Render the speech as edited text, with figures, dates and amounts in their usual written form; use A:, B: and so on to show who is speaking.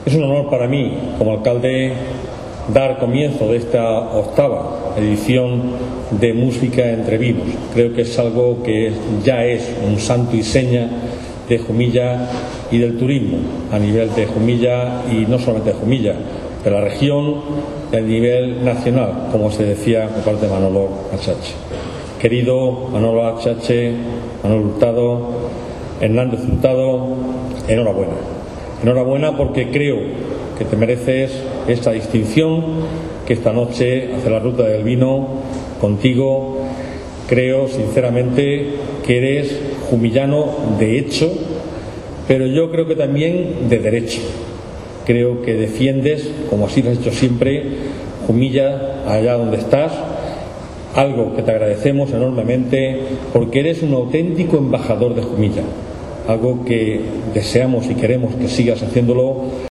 A: Es un honor para mí, como alcalde, dar comienzo de esta 8ª edición de Música entre Vivos. Creo que es algo que ya es un santo y seña de Jumilla y del turismo, a nivel de Jumilla y no solamente de Jumilla, de la región y a nivel nacional, como se decía por parte de Manolo Achache. Querido Manolo Achache, Manolo Hurtado, Hernández Hurtado, enhorabuena. Enhorabuena porque creo que te mereces esta distinción, que esta noche hace la ruta del vino contigo. Creo sinceramente que eres jumillano de hecho, pero yo creo que también de derecho. Creo que defiendes, como así lo has hecho siempre, Jumilla allá donde estás, algo que te agradecemos enormemente porque eres un auténtico embajador de Jumilla, algo que deseamos y queremos que sigas haciéndolo.